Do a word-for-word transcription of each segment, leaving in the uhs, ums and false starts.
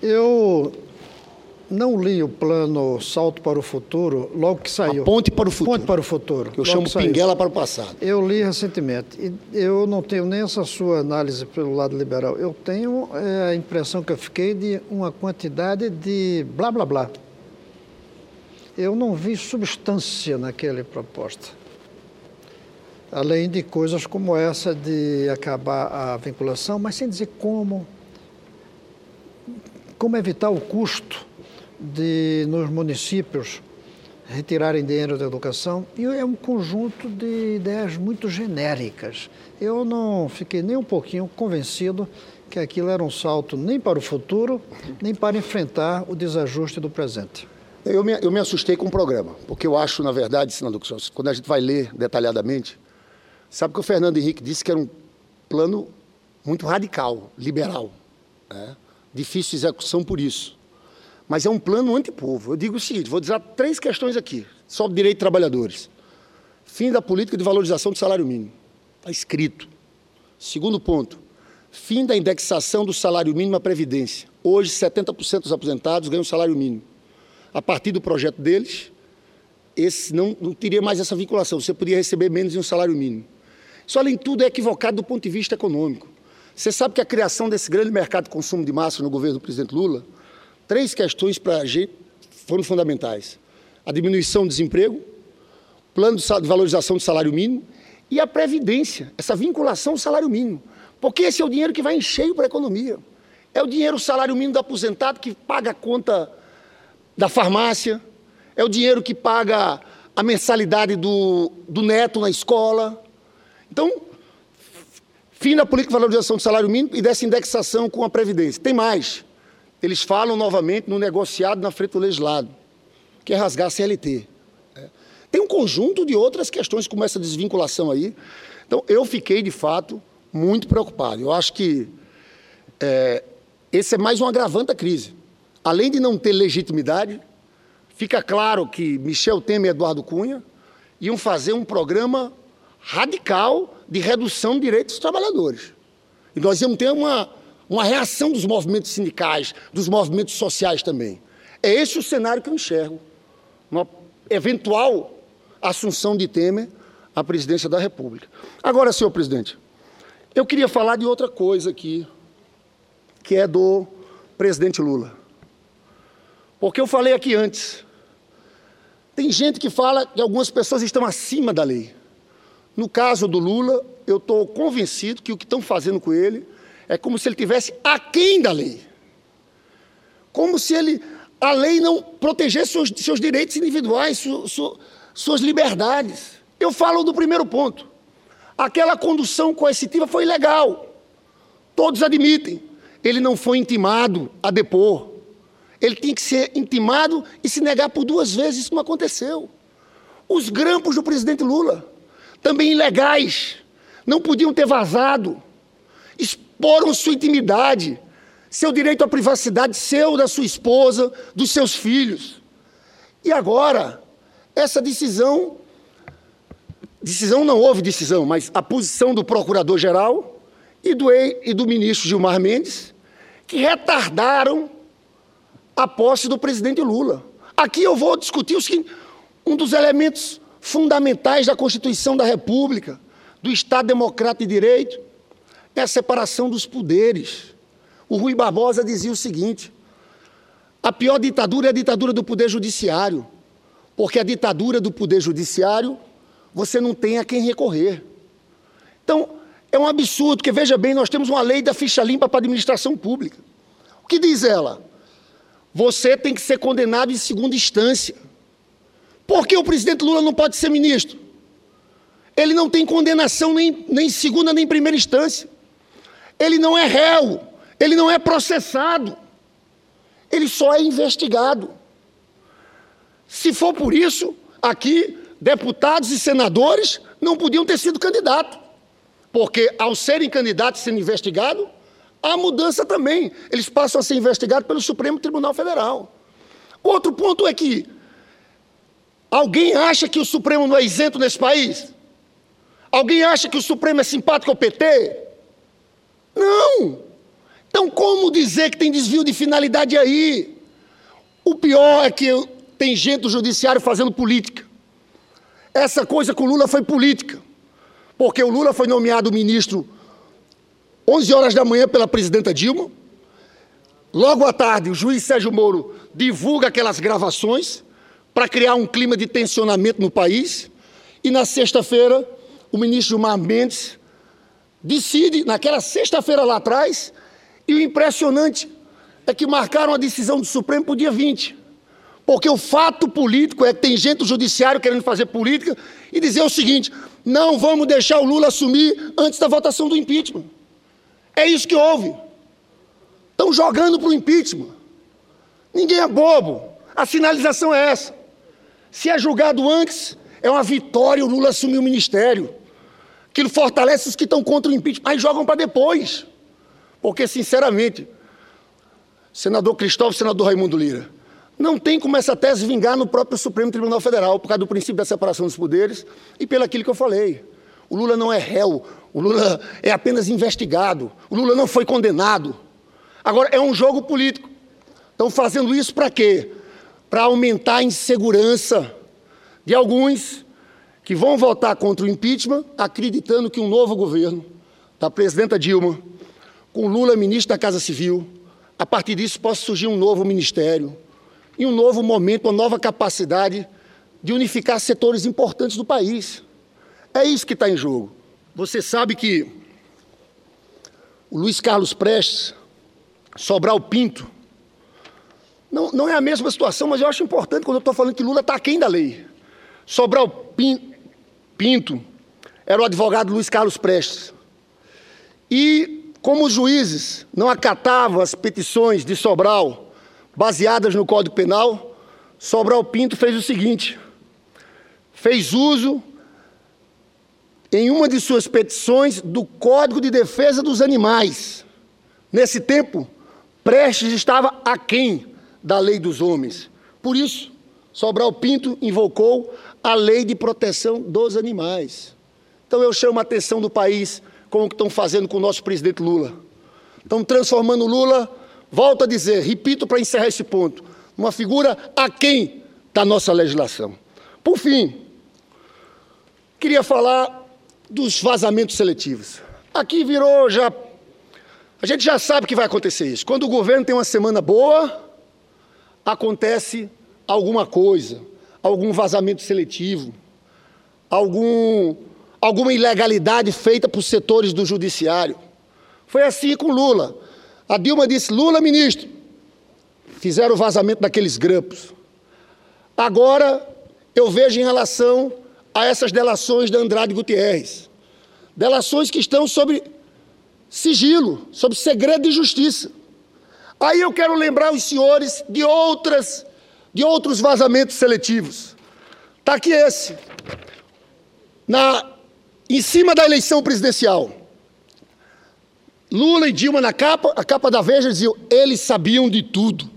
Eu não li o plano Salto para o Futuro logo que saiu. A Ponte para o Futuro. Ponte para o Futuro. Que eu chamo Pinguela para o Passado. Eu li recentemente. E eu não tenho nem essa sua análise pelo lado liberal. Eu tenho é, a impressão que eu fiquei de uma quantidade de blá, blá, blá. Eu não vi substância naquela proposta. Além de coisas como essa de acabar a vinculação, mas sem dizer como. Como evitar o custo de, nos municípios, retirarem dinheiro da educação. E é um conjunto de ideias muito genéricas. Eu não fiquei nem um pouquinho convencido que aquilo era um salto nem para o futuro, nem para enfrentar o desajuste do presente. Eu me, eu me assustei com o programa, porque eu acho, na verdade, senador, quando a gente vai ler detalhadamente, sabe que o Fernando Henrique disse que era um plano muito radical, liberal, né? Difícil de execução por isso. Mas é um plano antipovo. Eu digo o seguinte, vou dizer três questões aqui, sobre direito de trabalhadores. Fim da política de valorização do salário mínimo. Está escrito. Segundo ponto, fim da indexação do salário mínimo à Previdência. Hoje, setenta por cento dos aposentados ganham salário mínimo. A partir do projeto deles, esse não, não teria mais essa vinculação. Você poderia receber menos em um salário mínimo. Isso, além de tudo, é equivocado do ponto de vista econômico. Você sabe que a criação desse grande mercado de consumo de massa no governo do presidente Lula, três questões para a gente foram fundamentais. A diminuição do desemprego, plano de valorização do salário mínimo e a Previdência, essa vinculação ao salário mínimo. Porque esse é o dinheiro que vai em cheio para a economia. É o dinheiro, o salário mínimo do aposentado que paga a conta da farmácia, é o dinheiro que paga a mensalidade do, do neto na escola. Então, fim da política de valorização do salário mínimo e dessa indexação com a Previdência. Tem mais. Eles falam novamente no negociado na frente do legislado, que é rasgar a C L T. Tem um conjunto de outras questões como essa desvinculação aí. Então, eu fiquei, de fato, muito preocupado. Eu acho que é, esse é mais um agravante da crise. Além de não ter legitimidade, fica claro que Michel Temer e Eduardo Cunha iam fazer um programa radical de redução de direitos dos trabalhadores. E nós íamos ter uma, uma reação dos movimentos sindicais, dos movimentos sociais também. É esse o cenário que eu enxergo. Uma eventual assunção de Temer à presidência da República. Agora, senhor presidente, eu queria falar de outra coisa aqui, que é do presidente Lula. Porque eu falei aqui antes, tem gente que fala que algumas pessoas estão acima da lei. No caso do Lula, eu estou convencido que o que estão fazendo com ele é como se ele estivesse aquém da lei. Como se ele, a lei não protegesse seus, seus direitos individuais, su, su, suas liberdades. Eu falo do primeiro ponto. Aquela condução coercitiva foi ilegal. Todos admitem. Ele não foi intimado a depor. Ele tinha que ser intimado e se negar por duas vezes. Isso não aconteceu. Os grampos do presidente Lula, também ilegais, não podiam ter vazado, exporam sua intimidade, seu direito à privacidade, seu, da sua esposa, dos seus filhos. E agora, essa decisão, decisão não houve decisão, mas a posição do procurador-geral e do, e do ministro Gilmar Mendes, que retardaram a posse do presidente Lula. Aqui eu vou discutir o seguinte, um dos elementos fundamentais da Constituição da República, do Estado Democrático de Direito, é a separação dos poderes. O Rui Barbosa dizia o seguinte, a pior ditadura é a ditadura do Poder Judiciário, porque a ditadura do Poder Judiciário, você não tem a quem recorrer. Então, é um absurdo, porque, veja bem, nós temos uma lei da ficha limpa para a administração pública. O que diz ela? Você tem que ser condenado em segunda instância. Por que o presidente Lula não pode ser ministro? Ele não tem condenação nem, nem em segunda nem em primeira instância. Ele não é réu, ele não é processado. Ele só é investigado. Se for por isso, aqui, deputados e senadores não podiam ter sido candidatos. Porque, ao serem candidatos e sendo investigados, há mudança também. Eles passam a ser investigados pelo Supremo Tribunal Federal. Outro ponto é que alguém acha que o Supremo não é isento nesse país? Alguém acha que o Supremo é simpático ao P T? Não! Então, como dizer que tem desvio de finalidade aí? O pior é que tem gente do judiciário fazendo política. Essa coisa com o Lula foi política, porque o Lula foi nomeado ministro onze horas da manhã pela presidenta Dilma. Logo à tarde, o juiz Sérgio Moro divulga aquelas gravações para criar um clima de tensionamento no país. E na sexta-feira, o ministro Gilmar Mendes decide, naquela sexta-feira lá atrás, e o impressionante é que marcaram a decisão do Supremo para o dia vinte. Porque o fato político é que tem gente do judiciário querendo fazer política e dizer o seguinte: não vamos deixar o Lula assumir antes da votação do impeachment. É isso que houve. Estão jogando para o impeachment. Ninguém é bobo. A sinalização é essa. Se é julgado antes, é uma vitória o Lula assumir o ministério. Aquilo fortalece os que estão contra o impeachment, mas jogam para depois. Porque, sinceramente, senador Cristóvão, senador Raimundo Lira, não tem como essa tese vingar no próprio Supremo Tribunal Federal, por causa do princípio da separação dos poderes e pelo aquilo que eu falei. O Lula não é réu, o Lula é apenas investigado, o Lula não foi condenado. Agora, é um jogo político. Estão fazendo isso para quê? Para aumentar a insegurança de alguns que vão votar contra o impeachment, acreditando que um novo governo da presidenta Dilma, com Lula ministro da Casa Civil, a partir disso possa surgir um novo ministério, e um novo momento, uma nova capacidade de unificar setores importantes do país. É isso que está em jogo. Você sabe que o Luiz Carlos Prestes, Sobral Pinto, não, não é a mesma situação, mas eu acho importante quando eu estou falando que Lula está aquém da lei. Sobral Pinto era o advogado Luiz Carlos Prestes. E, como os juízes não acatavam as petições de Sobral, baseadas no Código Penal, Sobral Pinto fez o seguinte: fez uso, em uma de suas petições, do Código de Defesa dos Animais. Nesse tempo, Prestes estava aquém da lei dos homens. Por isso, Sobral Pinto invocou a lei de proteção dos animais. Então eu chamo a atenção do país com o que estão fazendo com o nosso presidente Lula. Estão transformando o Lula, volto a dizer, repito para encerrar esse ponto, uma figura aquém da nossa legislação. Por fim, queria falar dos vazamentos seletivos. Aqui virou já... A gente já sabe que vai acontecer isso. Quando o governo tem uma semana boa, acontece alguma coisa, algum vazamento seletivo, algum, alguma ilegalidade feita por setores do judiciário. Foi assim com Lula. A Dilma disse: Lula, ministro. Fizeram o vazamento daqueles grampos. Agora, eu vejo em relação a essas delações da Andrade Gutierrez. Delações que estão sob sigilo, sob segredo de justiça. Aí eu quero lembrar os senhores de, outras, de outros vazamentos seletivos. Está aqui esse. Na, em cima da eleição presidencial, Lula e Dilma na capa, a capa da Veja diziam: eles sabiam de tudo.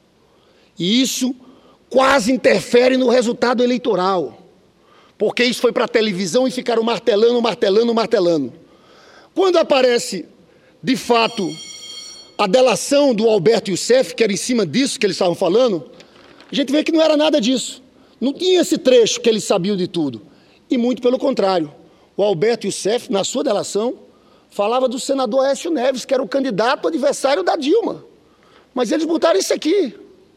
E isso quase interfere no resultado eleitoral, porque isso foi para a televisão e ficaram martelando, martelando, martelando. Quando aparece, de fato, a delação do Alberto Youssef, que era em cima disso que eles estavam falando, a gente vê que não era nada disso. Não tinha esse trecho que eles sabiam de tudo. E muito pelo contrário. O Alberto Youssef, na sua delação, falava do senador Aécio Neves, que era o candidato adversário da Dilma. Mas eles botaram isso aqui.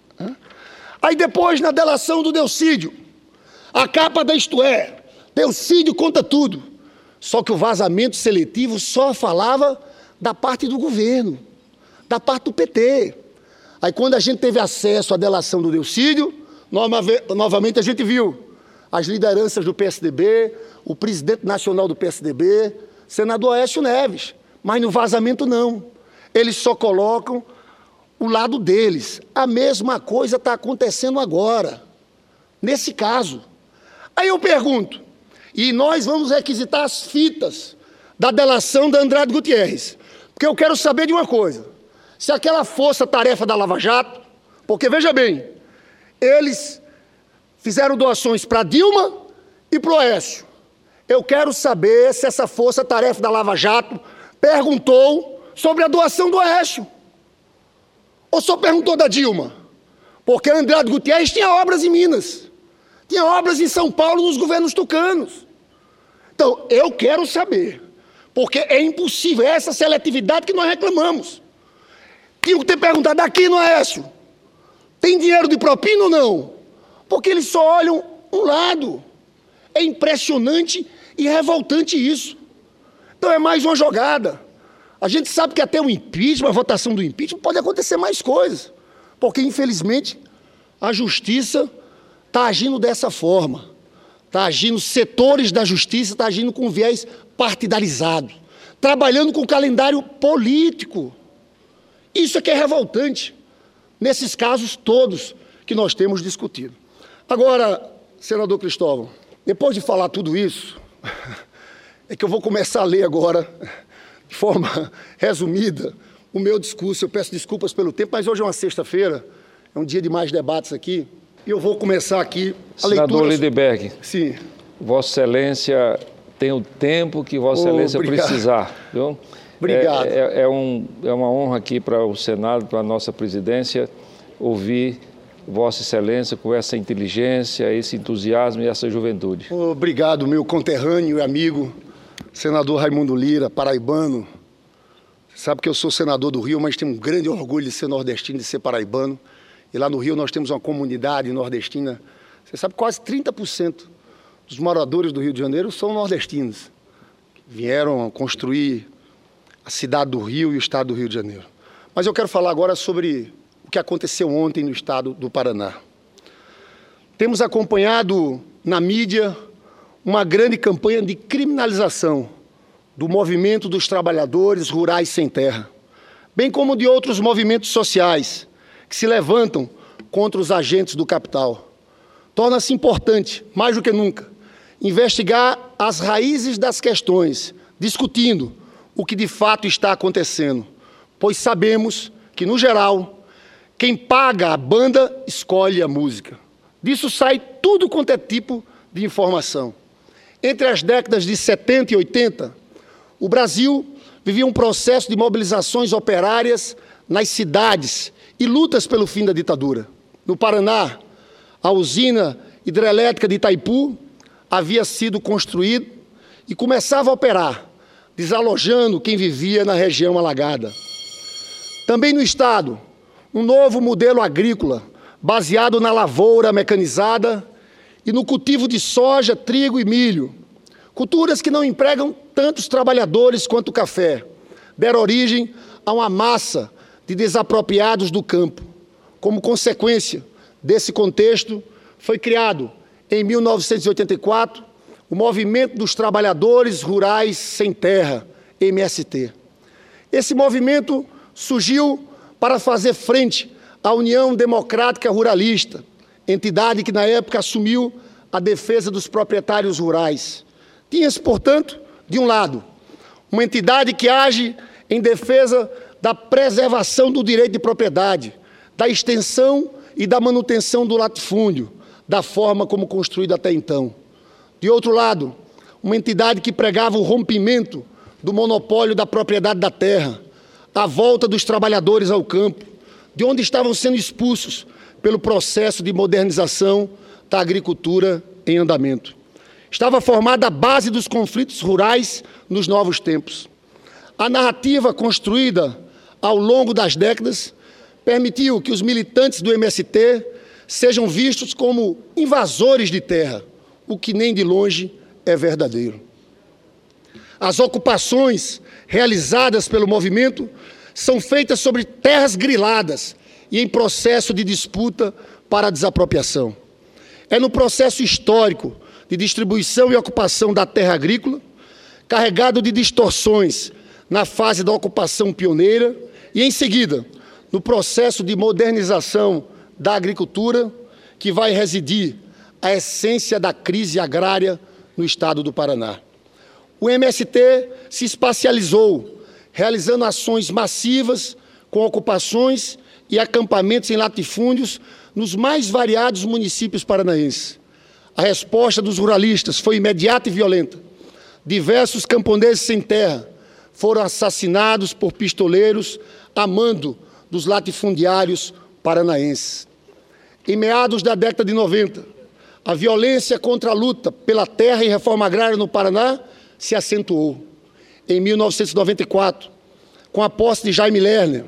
Aí depois, na delação do Delcídio, a capa da Isto É, Delcídio conta tudo. Só que o vazamento seletivo só falava da parte do governo, da parte do P T. Aí quando a gente teve acesso à delação do Delcídio, novamente a gente viu as lideranças do P S D B, o presidente nacional do P S D B, senador Aécio Neves, mas no vazamento não. Eles só colocam o lado deles. A mesma coisa está acontecendo agora, nesse caso. Aí eu pergunto, e nós vamos requisitar as fitas da delação da Andrade Gutierrez, porque eu quero saber de uma coisa: se aquela força-tarefa da Lava Jato, porque veja bem, eles fizeram doações para Dilma e para o Aécio. Eu quero saber se essa força-tarefa da Lava Jato perguntou sobre a doação do Aécio. Ou só perguntou da Dilma? Porque Andrade Gutierrez tinha obras em Minas, tinha obras em São Paulo nos governos tucanos. Então, eu quero saber, porque é impossível, é essa seletividade que nós reclamamos. Tinha que ter perguntado aqui no Aécio, tem dinheiro de propina ou não? Porque eles só olham um lado. É impressionante e revoltante isso. Então é mais uma jogada. A gente sabe que até o impeachment, a votação do impeachment, pode acontecer mais coisas. Porque, infelizmente, a justiça está agindo dessa forma. Está agindo, setores da justiça estão agindo com viés partidarizado. Trabalhando com calendário político. Isso é que é revoltante. Nesses casos todos que nós temos discutido. Agora, senador Cristóvão, depois de falar tudo isso, é que eu vou começar a ler agora, de forma resumida, o meu discurso. Eu peço desculpas pelo tempo, mas hoje é uma sexta-feira, é um dia de mais debates aqui, e eu vou começar aqui a leitura... Senador Lindenberg, sim. Vossa Excelência tem o tempo que Vossa Oh, Excelência obrigado. precisar. Viu? Obrigado. É, é, é, um, é uma honra aqui para o Senado, para a nossa presidência, ouvir Vossa Excelência com essa inteligência, esse entusiasmo e essa juventude. Obrigado, meu conterrâneo e amigo, senador Raimundo Lira, paraibano. Você sabe que eu sou senador do Rio, mas tenho um grande orgulho de ser nordestino, de ser paraibano. E lá no Rio nós temos uma comunidade nordestina. Você sabe, quase trinta por cento dos moradores do Rio de Janeiro são nordestinos. Vieram construir a cidade do Rio e o estado do Rio de Janeiro. Mas eu quero falar agora sobre o que aconteceu ontem no estado do Paraná. Temos acompanhado na mídia uma grande campanha de criminalização do movimento dos trabalhadores rurais sem terra, bem como de outros movimentos sociais que se levantam contra os agentes do capital. Torna-se importante, mais do que nunca, investigar as raízes das questões, discutindo o que de fato está acontecendo, pois sabemos que, no geral, quem paga a banda escolhe a música. Disso sai tudo quanto é tipo de informação. Entre as décadas de setenta e oitenta, o Brasil vivia um processo de mobilizações operárias nas cidades e lutas pelo fim da ditadura. No Paraná, a usina hidrelétrica de Itaipu havia sido construída e começava a operar, desalojando quem vivia na região alagada. Também no estado, um novo modelo agrícola, baseado na lavoura mecanizada e no cultivo de soja, trigo e milho, culturas que não empregam tantos trabalhadores quanto o café, deram origem a uma massa de desapropriados do campo. Como consequência desse contexto, foi criado, em mil novecentos e oitenta e quatro, o Movimento dos Trabalhadores Rurais Sem Terra, M S T. Esse movimento surgiu para fazer frente à União Democrática Ruralista, entidade que na época assumiu a defesa dos proprietários rurais. Tinha-se, portanto, de um lado, uma entidade que age em defesa da preservação do direito de propriedade, da extensão e da manutenção do latifúndio, da forma como construído até então. De outro lado, uma entidade que pregava o rompimento do monopólio da propriedade da terra, a volta dos trabalhadores ao campo, de onde estavam sendo expulsos pelo processo de modernização da agricultura em andamento. Estava formada a base dos conflitos rurais nos novos tempos. A narrativa construída ao longo das décadas permitiu que os militantes do M S T sejam vistos como invasores de terra, o que nem de longe é verdadeiro. As ocupações realizadas pelo movimento são feitas sobre terras griladas e em processo de disputa para a desapropriação. É no processo histórico de distribuição e ocupação da terra agrícola, carregado de distorções na fase da ocupação pioneira e, em seguida, no processo de modernização da agricultura, que vai residir a essência da crise agrária no estado do Paraná. O M S T se espacializou, realizando ações massivas com ocupações e acampamentos em latifúndios nos mais variados municípios paranaenses. A resposta dos ruralistas foi imediata e violenta. Diversos camponeses sem terra foram assassinados por pistoleiros a mando dos latifundiários paranaenses. Em meados da década de noventa, a violência contra a luta pela terra e reforma agrária no Paraná se acentuou. Em mil novecentos e noventa e quatro, com a posse de Jaime Lerner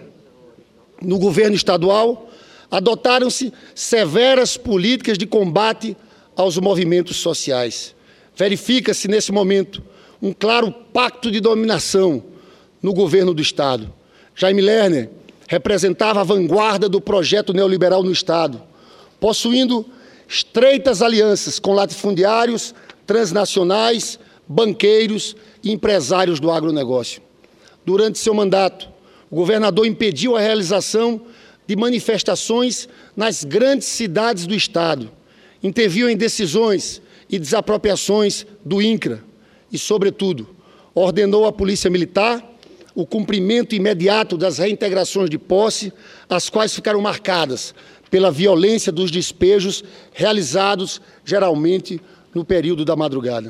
no governo estadual, adotaram-se severas políticas de combate aos movimentos sociais. Verifica-se, nesse momento, um claro pacto de dominação no governo do Estado. Jaime Lerner representava a vanguarda do projeto neoliberal no Estado, possuindo estreitas alianças com latifundiários, transnacionais, banqueiros e empresários do agronegócio. Durante seu mandato, o governador impediu a realização de manifestações nas grandes cidades do Estado, interviu em decisões e desapropriações do INCRA e, sobretudo, ordenou à Polícia Militar o cumprimento imediato das reintegrações de posse, as quais ficaram marcadas pela violência dos despejos realizados, geralmente, no período da madrugada.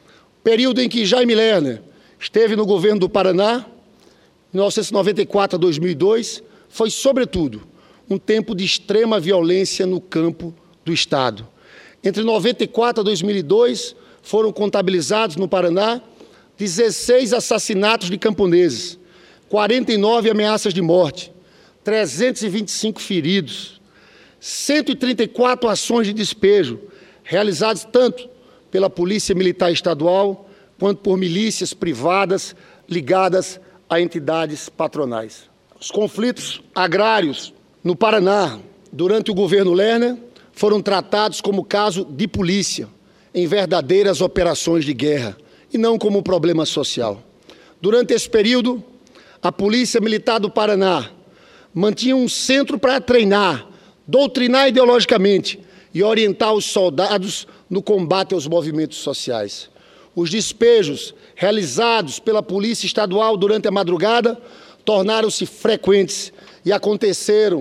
O período em que Jaime Lerner esteve no governo do Paraná, mil novecentos e noventa e quatro a dois mil e dois, foi, sobretudo, um tempo de extrema violência no campo do Estado. Entre noventa e quatro a dois mil e dois, foram contabilizados no Paraná dezesseis assassinatos de camponeses, quarenta e nove ameaças de morte, trezentos e vinte e cinco feridos, cento e trinta e quatro ações de despejo, realizadas tanto pela Polícia Militar Estadual quanto por milícias privadas ligadas a entidades patronais. Os conflitos agrários no Paraná, durante o governo Lerner, foram tratados como caso de polícia, em verdadeiras operações de guerra, e não como um problema social. Durante esse período, a Polícia Militar do Paraná mantinha um centro para treinar, doutrinar ideologicamente e orientar os soldados no combate aos movimentos sociais. Os despejos realizados pela Polícia Estadual durante a madrugada tornaram-se frequentes e aconteceram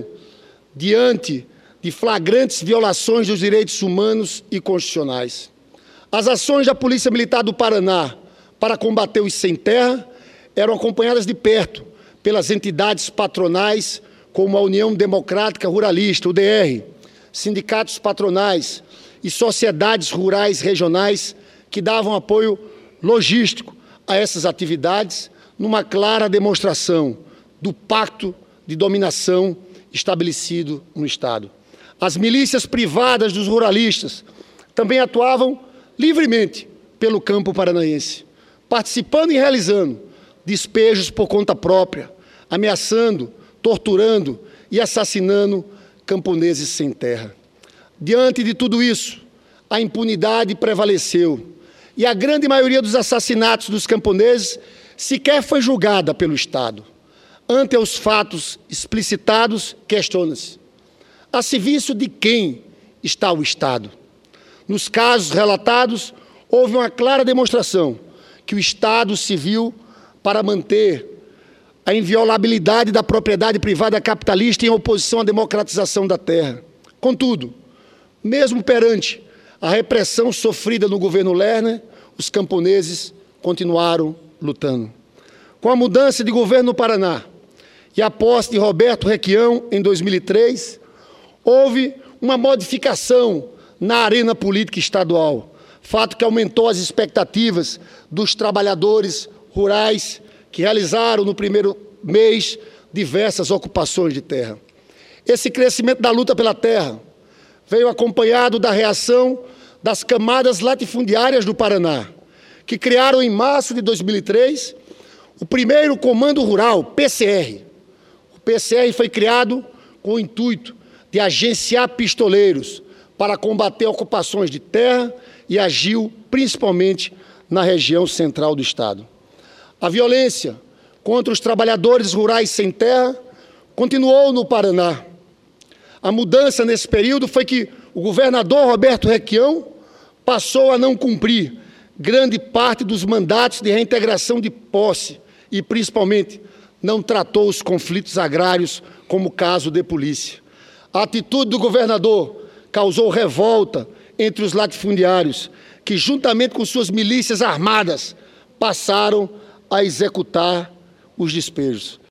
diante de flagrantes violações dos direitos humanos e constitucionais. As ações da Polícia Militar do Paraná para combater os sem-terra eram acompanhadas de perto pelas entidades patronais como a União Democrática Ruralista, U D R, sindicatos patronais e sociedades rurais regionais que davam apoio logístico a essas atividades, numa clara demonstração do pacto de dominação estabelecido no Estado. As milícias privadas dos ruralistas também atuavam livremente pelo campo paranaense, participando e realizando despejos por conta própria, ameaçando, torturando e assassinando camponeses sem terra. Diante de tudo isso, a impunidade prevaleceu e a grande maioria dos assassinatos dos camponeses sequer foi julgada pelo Estado. Ante os fatos explicitados, questiona-se: a serviço de quem está o Estado? Nos casos relatados, houve uma clara demonstração que o Estado civil, para manter a inviolabilidade da propriedade privada capitalista em oposição à democratização da terra. Contudo, mesmo perante a repressão sofrida no governo Lerner, os camponeses continuaram lutando. Com a mudança de governo no Paraná e a posse de Roberto Requião em dois mil e três, houve uma modificação na arena política estadual, fato que aumentou as expectativas dos trabalhadores rurais que realizaram no primeiro mês diversas ocupações de terra. Esse crescimento da luta pela terra veio acompanhado da reação das camadas latifundiárias do Paraná, que criaram em março de dois mil e três o primeiro Comando Rural, P C R. O P C R foi criado com o intuito de agenciar pistoleiros para combater ocupações de terra e agiu principalmente na região central do Estado. A violência contra os trabalhadores rurais sem terra continuou no Paraná. A mudança nesse período foi que o governador Roberto Requião passou a não cumprir grande parte dos mandatos de reintegração de posse e, principalmente, não tratou os conflitos agrários como caso de polícia. A atitude do governador causou revolta entre os latifundiários, que, juntamente com suas milícias armadas, passaram a executar os despejos.